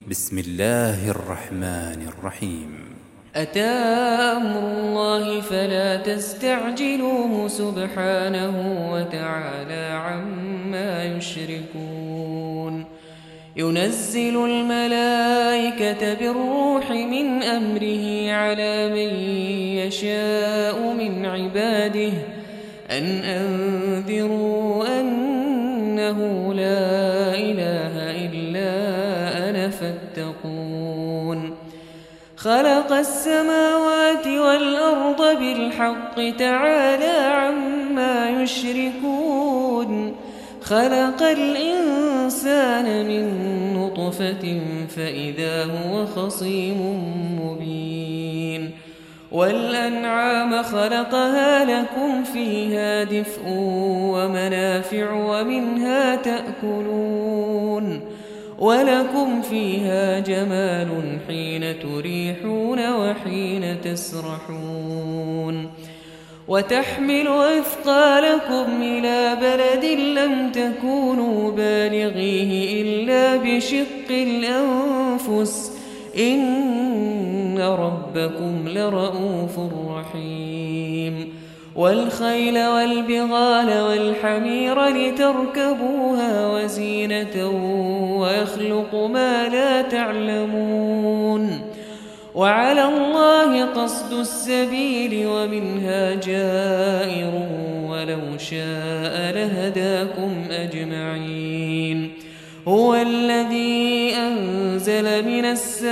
بسم الله الرحمن الرحيم. أتى أمر الله فلا تستعجلوه سبحانه وتعالى عما يشركون. ينزل الملائكة بالروح من أمره على من يشاء من عباده أن أنذروا أنه لا إله إلا أنا فاتقون. خلق السماوات والأرض بالحق تعالى عما يشركون. خلق الإنسان من نطفة فإذا هو خصيم مبين. والأنعام خلقها لكم فيها دفء ومنافع ومنها تأكلون ولكم فيها جمال حين تريحون وحين تسرحون. وتحمل أثقالكم إلى بلد لم تكونوا بالغيه إلا بشق الأنفس إن ربكم لرؤوف رحيم. والخيل والبغال والحمير لتركبوها وزينة ويخلق ما لا تعلمون. وعلى الله قصد السبيل ومنها جائر ولو شاء لهداكم أجمعين. هو الذي أنزل من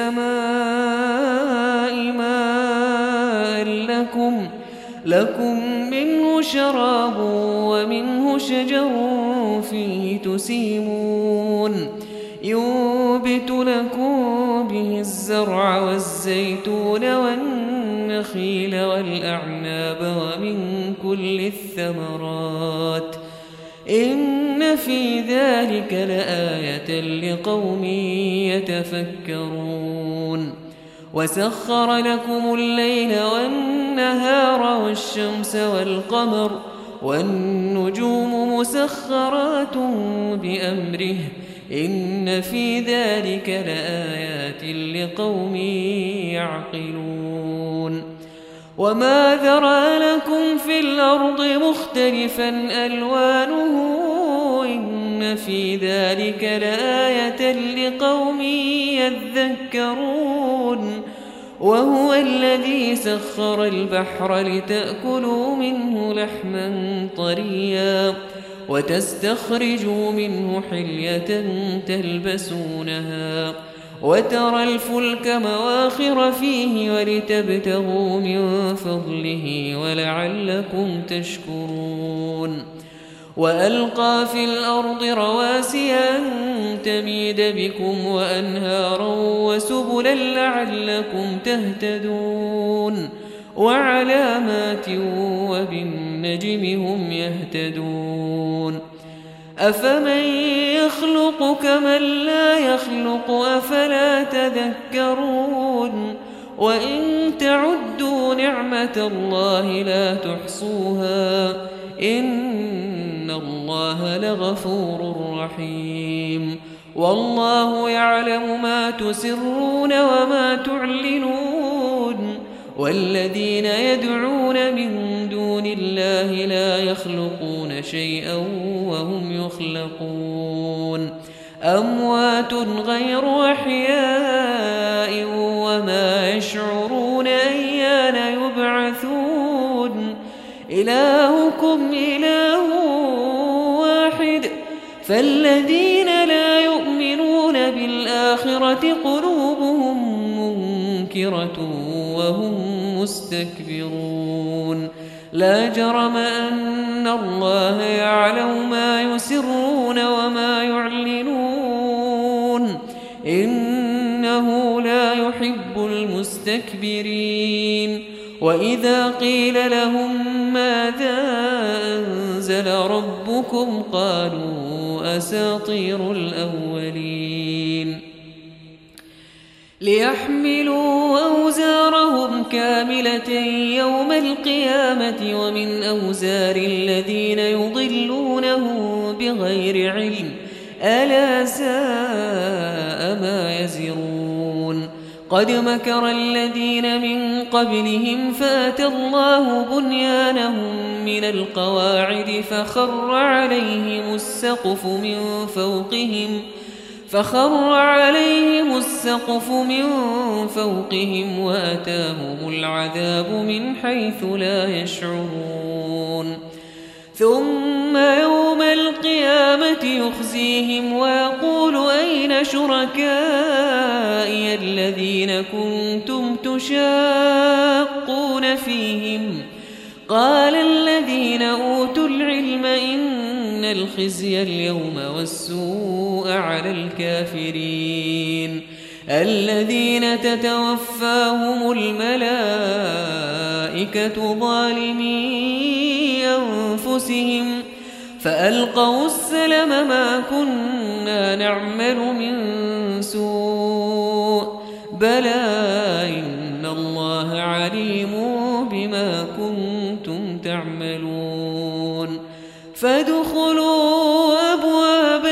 السماء ماء لكم منه شراب ومنه شجر فيه تسيمون. ينبت لكم به الزرع والزيتون والنخيل والأعناب ومن كل الثمرات إن في ذلك لآية لقوم يتفكرون. وسخر لكم الليل والنهار والشمس والقمر والنجوم مسخرات بأمره إن في ذلك لآيات لقوم يعقلون. وما ذرأ لكم في الأرض مختلفا ألوانه إن في ذلك لآية لقوم يذكرون. وهو الذي سخر البحر لتأكلوا منه لحما طريا وتستخرجوا منه حلية تلبسونها وترى الفلك مواخر فيه ولتبتغوا من فضله ولعلكم تشكرون. وألقى في الأرض رواسي أن تميد بكم وأنهارا وسبلا لعلكم تهتدون. وعلامات وبالنجم هم يهتدون. أفمن يخلق كمن لا يخلق أفلا تذكرون. وإن تعدوا نعمة الله لا تحصوها إن الله لغفور رحيم. والله يعلم ما تسرون وما تعلنون. والذين يدعون من دون الله لا يخلقون شيئا وهم يخلقون. أموات غير أحياء وما يشعرون أيان يبعثون. إلهكم إله واحد فالذين لا يؤمنون بالآخرة قلوبهم منكرة وهم مستكبرون. لا جرم أن الله يعلم ما يسرون وما يعلنون إنه لا يحب المستكبرين. وإذا قيل لهم ماذا أنزل ربكم قالوا أساطير الأولين. ليحملوا أوزارهم كاملة يوم القيامة ومن أوزار الذين يضلونهم بغير علم ألا ساء ما يزرون. يسمعون قد مكر الذين من قبلهم فأتى الله بنيانهم من القواعد فخر عليهم السقف من فوقهم وأتاهم العذاب من حيث لا يشعرون ثم يوم القيامة يخزيهم ويقول أين شركائي الذين كنتم تشاقون فيهم قال الذين أوتوا العلم إن الخزي اليوم والسوء على الكافرين الذين تتوفاهم الملائكة ظالمي أنفسهم فألقوا السلم ما كنا نعمل من سوء بلى إن الله عليم بما كنتم تعملون فادخلوا أبواب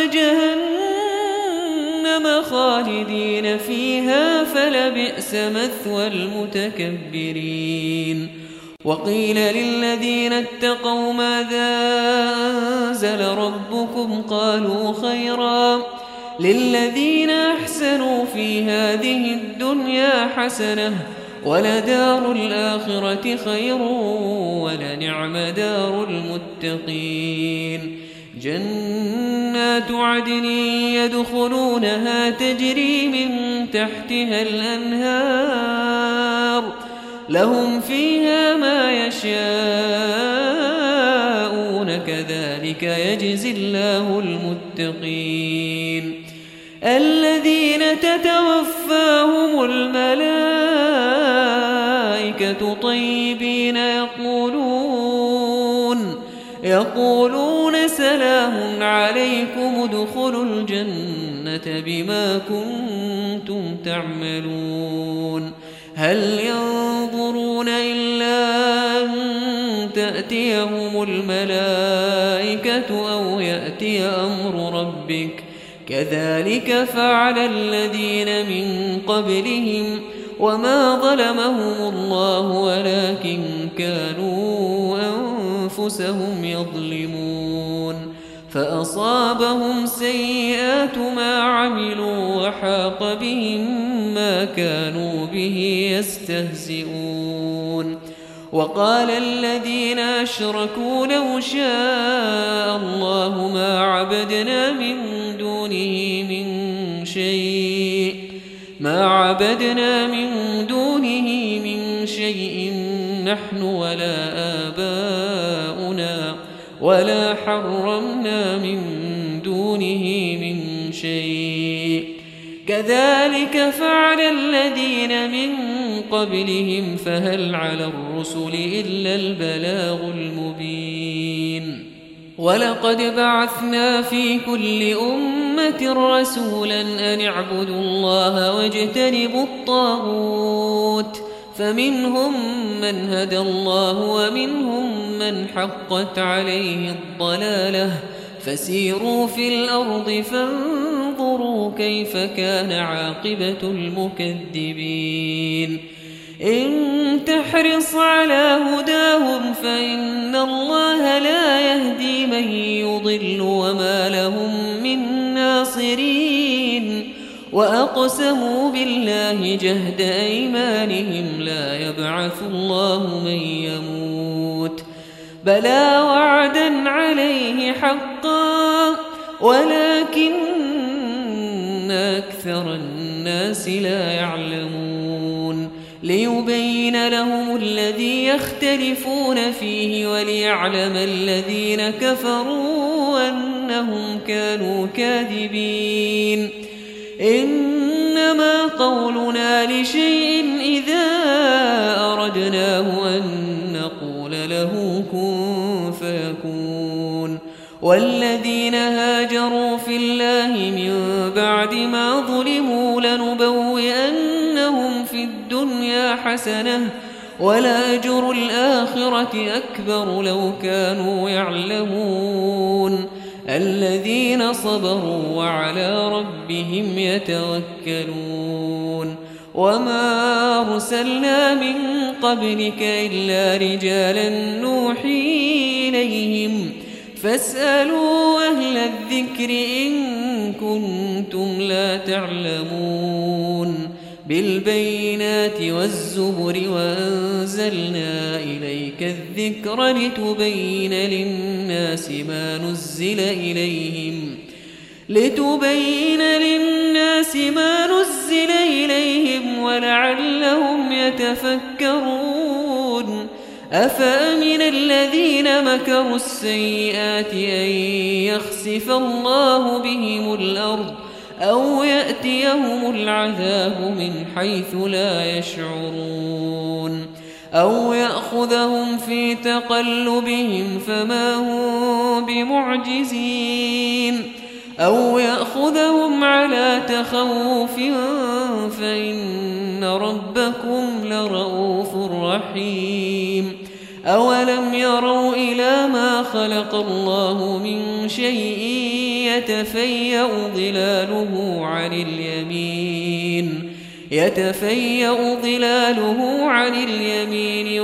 جهنم خالدين فيها فلبئس مثوى المتكبرين وقيل للذين اتقوا ماذا أنزل ربكم قالوا خيرا للذين أحسنوا في هذه الدنيا حسنة ولدار الآخرة خير ولنعم دار المتقين جنات عدن يدخلونها تجري من تحتها الأنهار لهم فيها ما يشاءون كذلك يجزي الله المتقين الذين تتوفاهم الملائكة طيبين يقولون سلام عليكم ادخلوا الجنة بما كنتم تعملون هل ينظرون إلا أن تأتيهم الملائكة أو يأتي أمر ربك كذلك فعل الذين من قبلهم وما ظلمهم الله ولكن كانوا أنفسهم يظلمون فأصابهم سيئات ما عملوا وحاق بهم ما كانوا به يستهزئون وقال الذين أشركوا لو شاء الله ما عبدنا من دونه من شيء نحن ولا آباؤنا ولا حرمنا من دونه من شيء كذلك فعل الذين من قبلهم فهل على الرسل إلا البلاغ المبين ولقد بعثنا في كل أمة رسولا أن اعبدوا الله واجتنبوا الطاغوت فمنهم من هدى الله ومنهم من حقت عليه الضلالة فسيروا في الأرض فانظروا كيف كان عاقبة المكذبين إن تحرص على هداهم فإن الله لا يهدي من يضل وما لهم من ناصرين وأقسموا بالله جهد أيمانهم لا يبعث الله من يموت بلى وعدا عليه حقا ولكن أكثر الناس لا يعلمون ليبين لهم الذي يختلفون فيه وليعلم الذين كفروا أنهم كانوا كاذبين إنما قولنا لشيء إذا أردناه أن نقول له كن فيكون والذين هاجروا في الله من بعد ما ظلموا لنبوئنهم في الدنيا حسنة ولأجر الآخرة أكبر لو كانوا يعلمون الذين صبروا وعلى ربهم يتوكلون وما أرسلنا من قبلك إلا رجالا نوحي إليهم فاسألوا أهل الذكر إن كنتم لا تعلمون بالبينات والزبر وأنزلنا إليك الذكر لتبين للناس ما نزل إليهم ولعلهم يتفكرون أفأمن الذين مكروا السيئات أن يخسف الله بهم الأرض أو يأتيهم العذاب من حيث لا يشعرون أو يأخذهم في تقلبهم فما هم بمعجزين أو يأخذهم على تخوف فإن ربكم لرؤوف رحيم أولم يروا إلى ما خلق الله من شيء يتفيأ ظلاله عن اليمين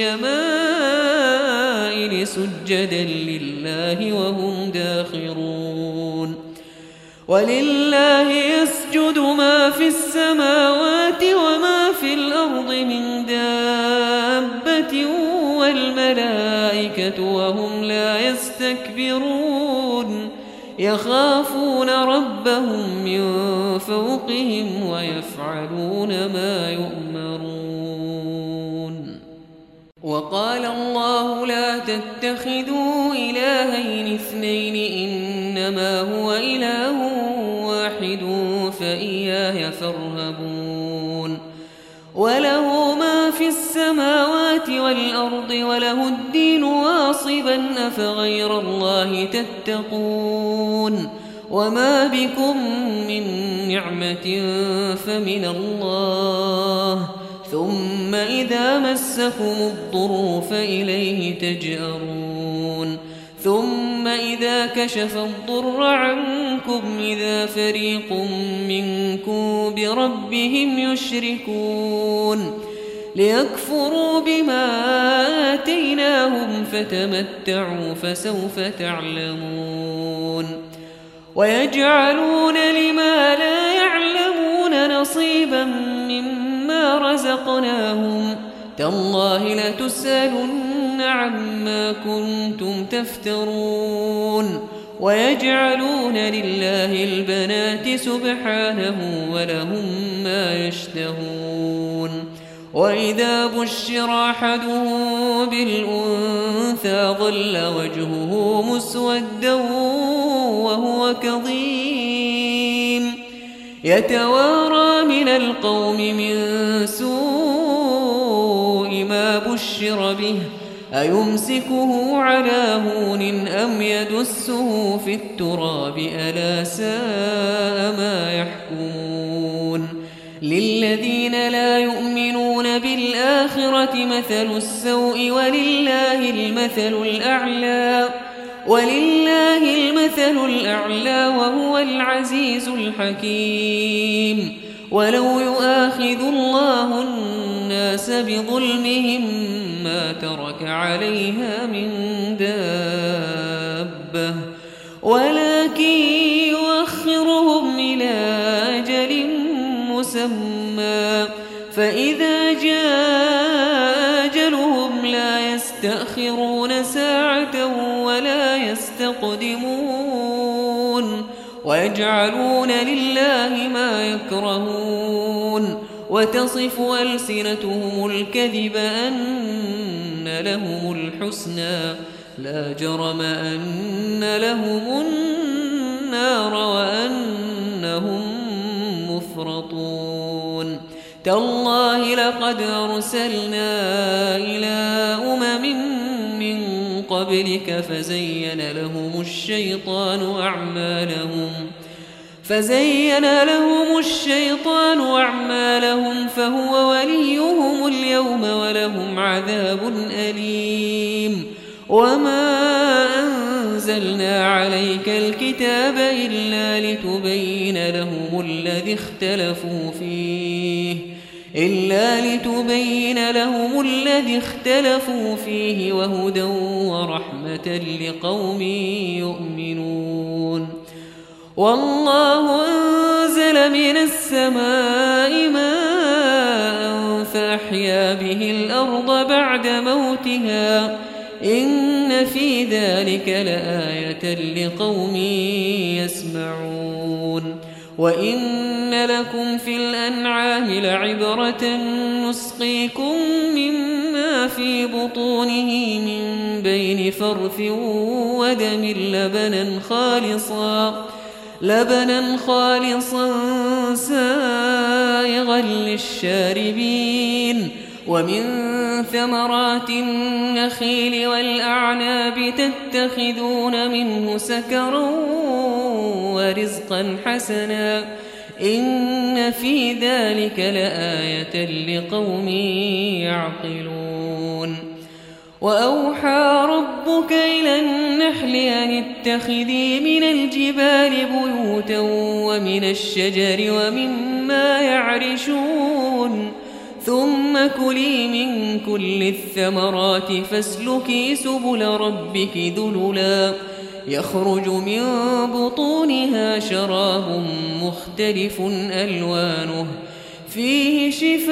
والشمائل سجدا لله وهم داخرون ولله يسجد ما في السماوات وما في الأرض من دابة والملائكة وهم لا يستكبرون يخافون ربهم من فوقهم ويفعلون ما يؤمرون وقال الله لا تتخذوا إلهين اثنين إنما هو إله واحد فإياي فارهبون وله ما في السماوات والأرض وله الدين واصبا أفغير الله تتقون وما بكم من نعمة فمن الله ثم إذا مسكم الضر فإليه تجأرون ثم إذا كشف الضر عنكم إذا فريق منكم بربهم يشركون ليكفروا بما آتيناهم فتمتعوا فسوف تعلمون ويجعلون لما لا يعلمون نصيبا مما رزقناهم تالله لتسألن عما كنتم تفترون ويجعلون لله البنات سبحانه ولهم ما يشتهون وإذا بشر أحدهم بالأنثى ظل وجهه مسودا وهو كظيم يتوارى من القوم من سوء ما بشر به أيمسكه على هون أم يدسه في التراب ألا ساء ما يحكمون للذين لا يؤمنون بالآخرة مثل السوء ولله المثل الأعلى وهو العزيز الحكيم ولو يؤاخذ الله الناس بظلمهم ما ترك عليها من دابة ولكن يؤخرهم إلى أجل مسمى فإذا جاء أجلهم لا يستأخرون ساعة ولا يستقدمون ويجعلون لله ما يكرهون وتصف ألسنتهم الكذب أن لهم الحسنى لا جرم أن لهم النار وأنهم مفرطون تالله لقد أرسلنا إلى من قبلك فزين لهم الشيطان أعمالهم فهو وليهم اليوم ولهم عذاب أليم وما أنزل أنزلنا عليك الكتاب إلا لتبين لهم الذي اختلفوا فيه وهدى ورحمة لقوم يؤمنون. والله أنزل من السماء ماء فأحيا به الأرض بعد موتها إن في ذلك لآية لقوم يسمعون. وإن لكم في الأنعام لعبرة نسقيكم مما في بطونه من بين فرث ودم لبنا خالصا سائغا للشاربين. ومن ثمرات النخيل والأعناب تتخذون منه سكرا ورزقا حسنا إن في ذلك لآية لقوم يعقلون. وأوحى ربك إلى النحل أن اتخذي من الجبال بيوتا ومن الشجر ومما يعرشون ثم كلي من كل الثمرات فاسلكي سبل ربك ذللا يخرج من بطونها شراب مختلف ألوانه فيه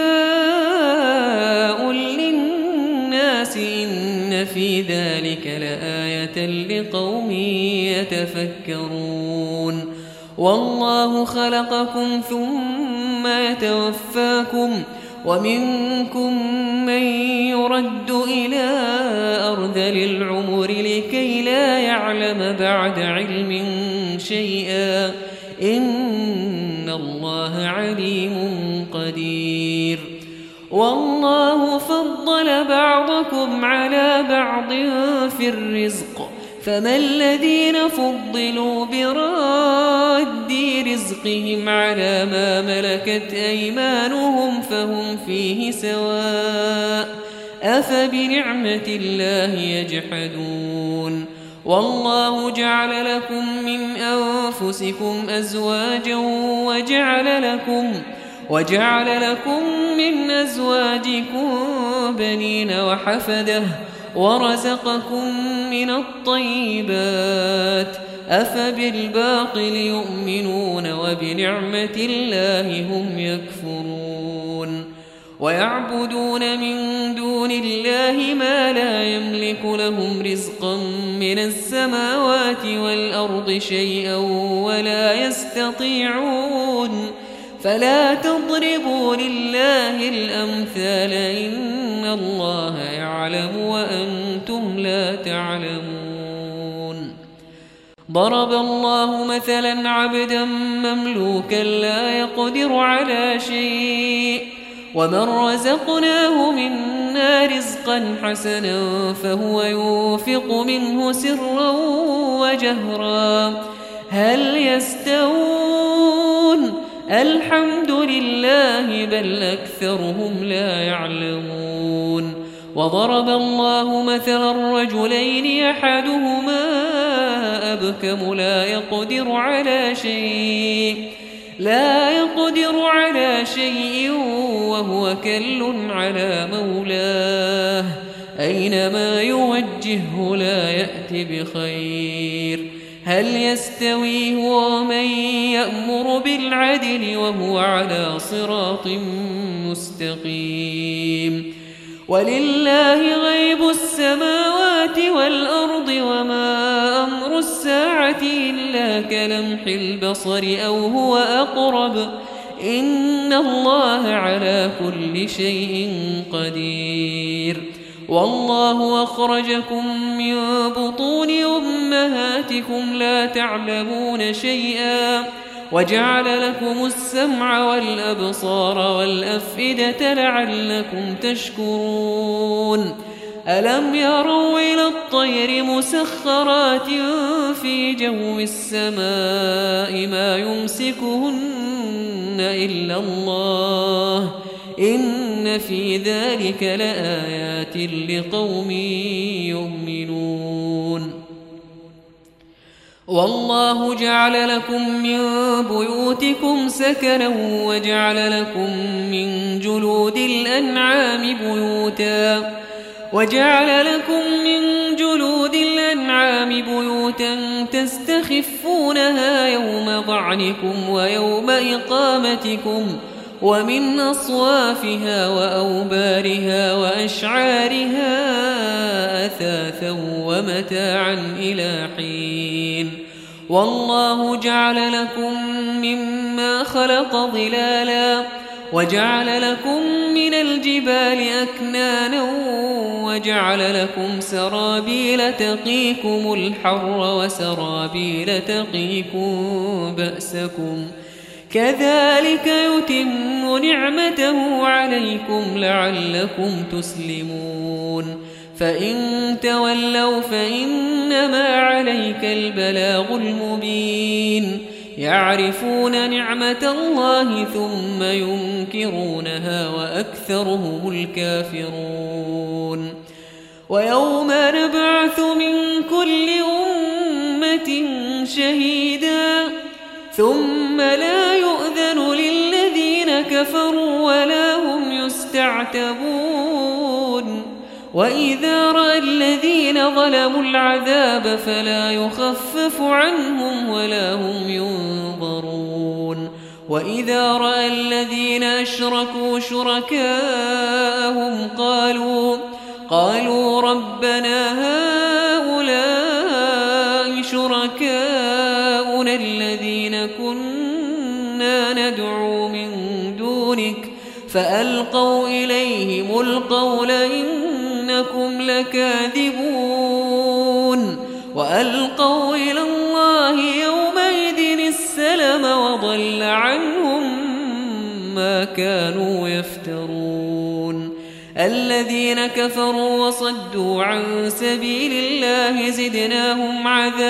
شفاء للناس إن في ذلك لآية لقوم يتفكرون. والله خلقكم ثم يتوفاكم ومنكم من يرد إلى أرذل العمر لكي لا يعلم بعد علم شيئا إن الله عليم قدير. والله فضل بعضكم على بعض في الرزق فما الذين فضلوا براد رزقهم على ما ملكت أيمانهم فهم فيه سواء أفبنعمة الله يجحدون. والله جعل لكم من أنفسكم أزواجا وجعل لكم من أزواجكم بنين وحفدة ورزقكم من الطيبات أفبالباطل يؤمنون وبنعمة الله هم يكفرون. ويعبدون من دون الله ما لا يملك لهم رزقا من السماوات والأرض شيئا ولا يستطيعون فلا تضربوا لله الأمثال إن الله يعلم وأنتم لا تعلمون. ضرب الله مثلا عبدا مملوكا لا يقدر على شيء ومن رزقناه منا رزقا حسنا فهو ينفق منه سرا وجهرا هل يستوون الحمد لله بل أكثرهم لا يعلمون. وضرب الله مثلا رجلين أحدهما أبكم لا يقدر على شيء وهو كل على مولاه أينما يوجهه لا يأتي بخير هل يستوي هو ومن يأمر بالعدل وهو على صراط مستقيم. ولله غيب السماوات والأرض وما أمر الساعة إلا كلمح البصر أو هو أقرب إن الله على كل شيء قدير. والله أخرجكم من بطون أمهاتكم لا تعلمون شيئا وجعل لكم السمع والأبصار والأفئدة لعلكم تشكرون. ألم يروا إلى الطير مسخرات في جو السماء ما يمسكهن إلا الله إن في ذلك لآيات لقوم يؤمنون. والله جعل لكم من بيوتكم سكنا وجعل لكم من جلود الأنعام بيوتا تستخفونها يوم ظعنكم ويوم إقامتكم ومن أصوافها وأوبارها وأشعارها أثاثا ومتاعا إلى حين والله جعل لكم مما خلق ظلالا وجعل لكم من الجبال أكنانا وجعل لكم سرابيل تقيكم الحر وسرابيل تقيكم بأسكم كذلك يتم نعمته عليكم لعلكم تسلمون فإن تولوا فإنما عليك البلاغ المبين يعرفون نعمة الله ثم ينكرونها وأكثرهم الكافرون ويوم نبعث من كل أمة شهيدا ثم لا يؤذن للذين كفروا ولا هم يستعتبون وإذا رأى الذين ظلموا العذاب فلا يخفف عنهم ولا هم ينظرون وإذا رأى الذين أشركوا شركاءهم قالوا ربنا هؤلاء شركاؤنا الذين كنا ندعو من دونك فألقوا إليهم القول إنكم لكاذبون وألقوا إلى الله يومئذ السلم وضل عنهم ما كانوا يفترون الذين كفروا وصدوا عن سبيل الله زدناهم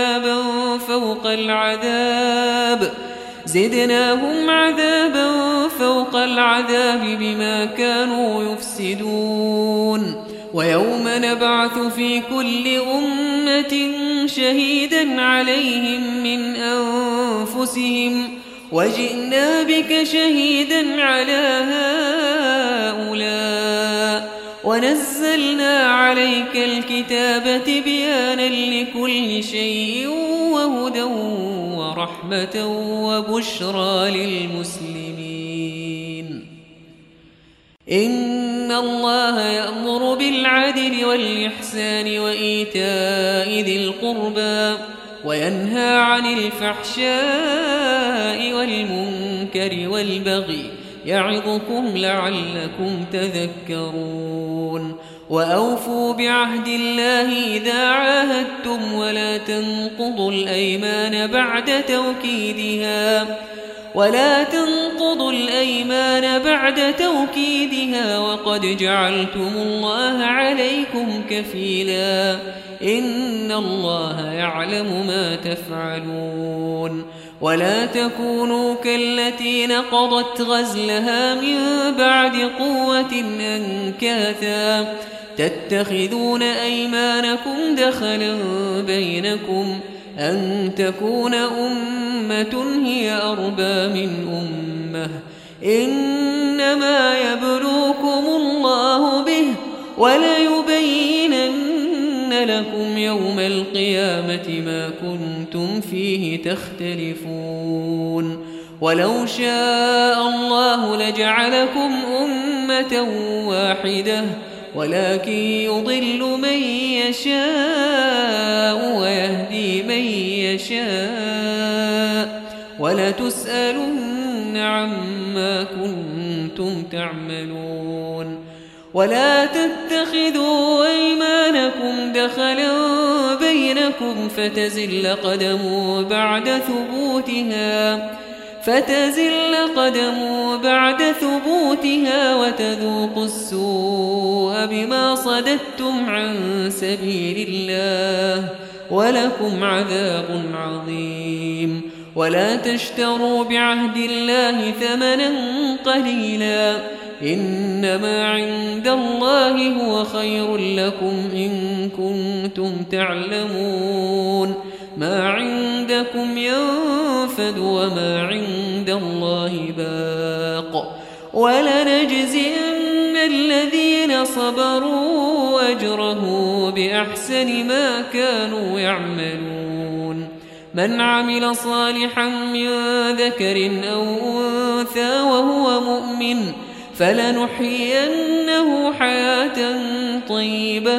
عذابا فوق العذاب بما كانوا يفسدون ويوم نبعث في كل أمة شهيدا عليهم من أنفسهم وجئنا بك شهيدا على هؤلاء ونزلنا عليك الكتاب تبيانا لكل شيء وهدى ورحمة وبشرى للمسلمين إن الله يأمر بالعدل والإحسان وإيتاء ذي القربى وينهى عن الفحشاء والمنكر والبغي يعظكم لعلكم تذكرون وأوفوا بعهد الله إذا عاهدتم ولا تنقضوا الأيمان بعد توكيدها وقد جعلتم الله عليكم كفيلا إن الله يعلم ما تفعلون ولا تكونوا كالتي نقضت غزلها من بعد قوة أنكاثا تتخذون أيمانكم دخلا بينكم أن تكون أمة هي أربى من أمة إنما يبلوكم الله به وليبينن لكم يوم القيامة ما كنتم فيه تختلفون ولو شاء الله لجعلكم أمة واحدة ولكن يضل من يشاء ويهدي من يشاء ولتسألن عما كنتم تعملون ولا تتخذوا أيمانكم دخلا بينكم فتزل قدم بعد ثبوتها وتذوقوا السوء بما صددتم عن سبيل الله ولكم عذاب عظيم ولا تشتروا بعهد الله ثمنا قليلا إنما عند الله هو خير لكم إن كنتم تعلمون ما عند عندكم ينفد وما عند الله باق ولنجزين الذين صبروا أجره بأحسن ما كانوا يعملون من عمل صالحا من ذكر أو أنثى وهو مؤمن فلنحيينه حياة طيبة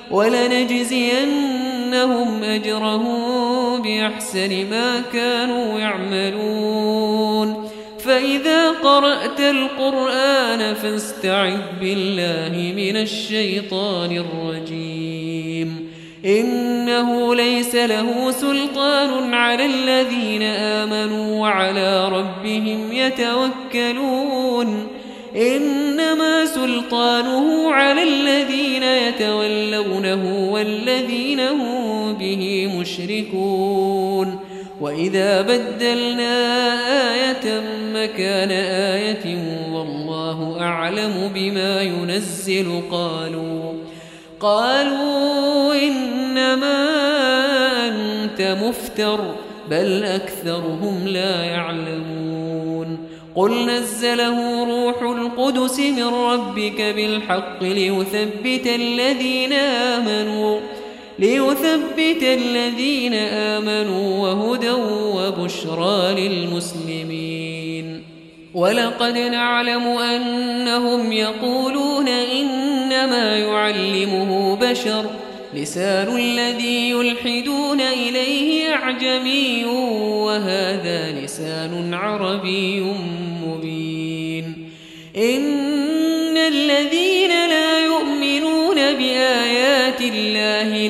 ولنجزينهم أجرهم بأحسن ما كانوا يعملون فإذا قرأت القرآن فاستعذ بالله من الشيطان الرجيم إنه ليس له سلطان على الذين آمنوا وعلى ربهم يتوكلون إنما سلطانه على الذين يتولونه والذين هم به مشركون وإذا بدلنا آية مكان آية والله أعلم بما ينزل قالوا إنما أنت مفتر بل أكثرهم لا يعلمون قل نزله روح القدس من ربك بالحق ليثبت الذين آمنوا وهدى وبشرى للمسلمين ولقد نعلم أنهم يقولون إنما يعلمه بشر لسان الذي يلحدون إليه أعجمي وهذا لسان عربي مبين إن الذين لا يؤمنون بآيات الله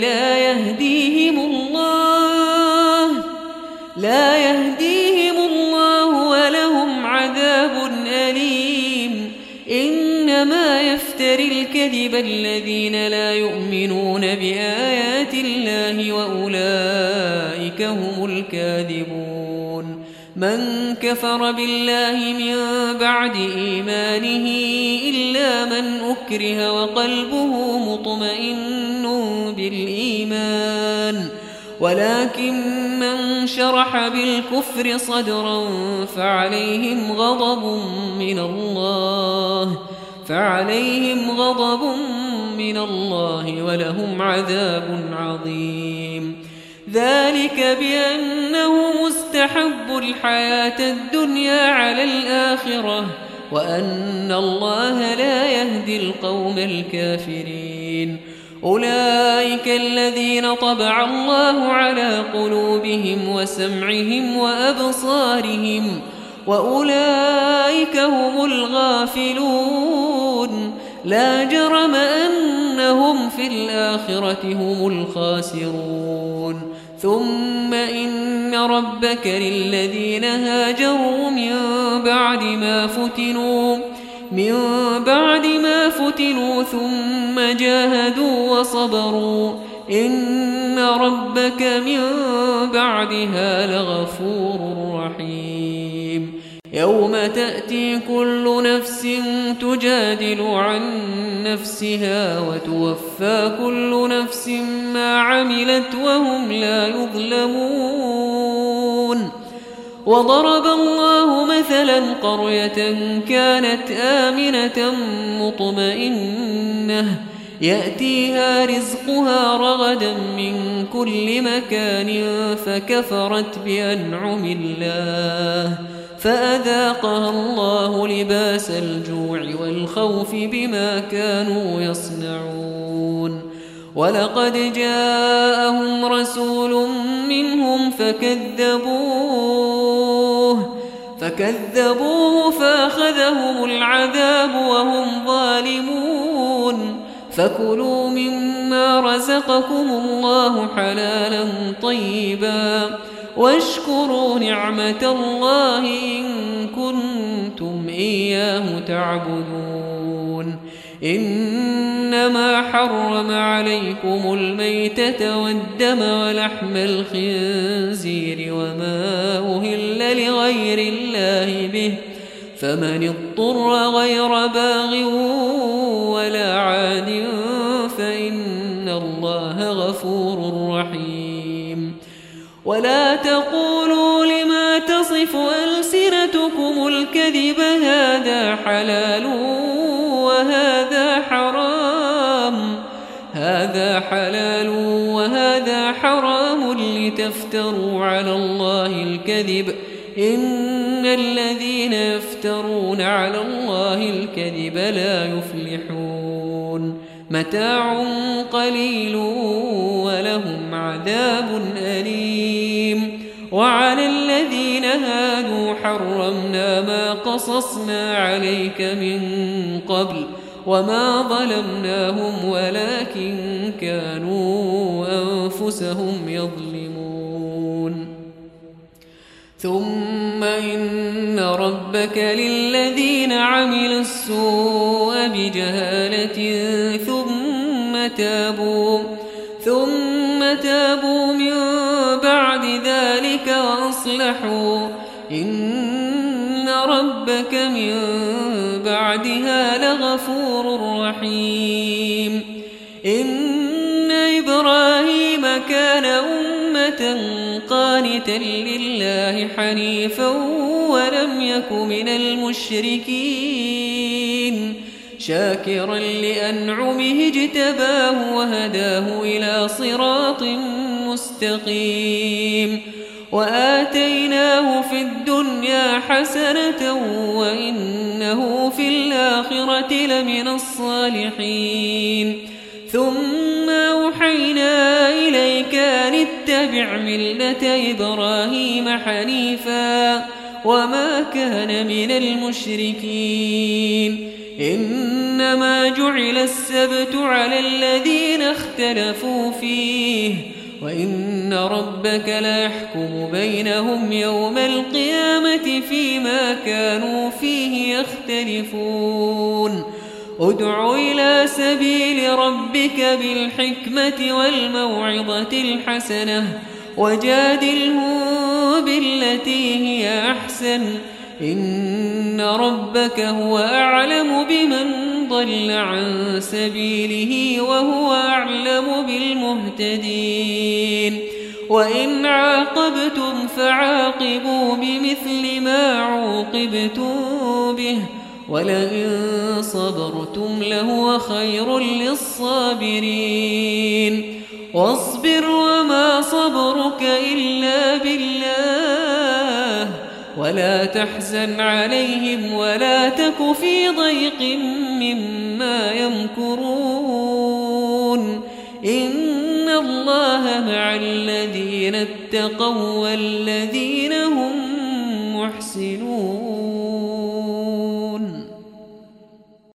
لا يهديهم الله ولهم عذاب أليم إنما يفتري الكذب الذين لا يؤمنون بآيات الله وأولئك هم الكاذبون من كفر بالله من بعد إيمانه إلا من أكره وقلبه مطمئن بالإيمان ولكن من شرح بالكفر صدرا فعليهم غضب من الله ولهم عذاب عظيم ذلك بأنه مستحب الحياة الدنيا على الآخرة وأن الله لا يهدي القوم الكافرين أولئك الذين طبع الله على قلوبهم وسمعهم وأبصارهم وأولئك هم الغافلون لا جرم أنهم في الآخرة هم الخاسرون ثم إن ربك للذين هاجروا من بعد ما فتنوا ثم جاهدوا وصبروا إن ربك من بعدها لغفور رحيم يوم تأتي كل نفس تجادل عن نفسها وتوفى كل نفس ما عملت وهم لا يظلمون وضرب الله مثلا قرية كانت آمنة مطمئنة يأتيها رزقها رغدا من كل مكان فكفرت بأنعم الله فأذاقها الله لباس الجوع والخوف بما كانوا يصنعون ولقد جاءهم رسول منهم فكذبوه فأخذهم العذاب وهم ظالمون فكلوا مما رزقكم الله حلالا طيبا واشكروا نعمة الله إن كنتم إياه تعبدون إنما حرم عليكم الميتة والدم ولحم الخنزير وما أهل لغير الله به فمن اضطر غير باغ ولا عاد فإن الله غفور رحيم ولا تقولوا لما تصف ألسنتكم الكذب هذا حلال وهذا حرام لتفتروا على الله الكذب إن الذين يفترون على الله الكذب لا يفلحون متاع قليل ولهم عذاب أليم وعلى الذين هادوا حرمنا ما قصصنا عليك من قبل وما ظلمناهم ولكن كانوا أنفسهم يظلمون ثم إن ربك للذين عملوا السوء بجهالة ثم تابوا من بعد ذلك وأصلحوا إن ربك من بعدها لغفور رحيم إن إبراهيم كان أمة قانتا لله حنيفا ولم يك من المشركين شاكرا لأنعمه اجتباه وهداه إلى صراط مستقيم وآتيناه في الدنيا حسنة وإنه في الآخرة لمن الصالحين ثم أوحينا إليك أن اتبع ملة إبراهيم حنيفا وما كان من المشركين إنما جعل السبت على الذين اختلفوا فيه وإن ربك لا يحكم بينهم يوم القيامة فيما كانوا فيه يختلفون ادع إلى سبيل ربك بالحكمة والموعظة الحسنة وجادلهم بالتي هي أحسن إن ربك هو أعلم بمن ضل عن سبيله وهو أعلم بالمهتدين وإن عاقبتم فعاقبوا بمثل ما عوقبتم به ولئن صبرتم لهو خير للصابرين واصبر وما صبرك إلا بالله ولا تحزن عليهم ولا تك في ضيق مما يمكرون إن الله مع الذين اتقوا والذين هم محسنون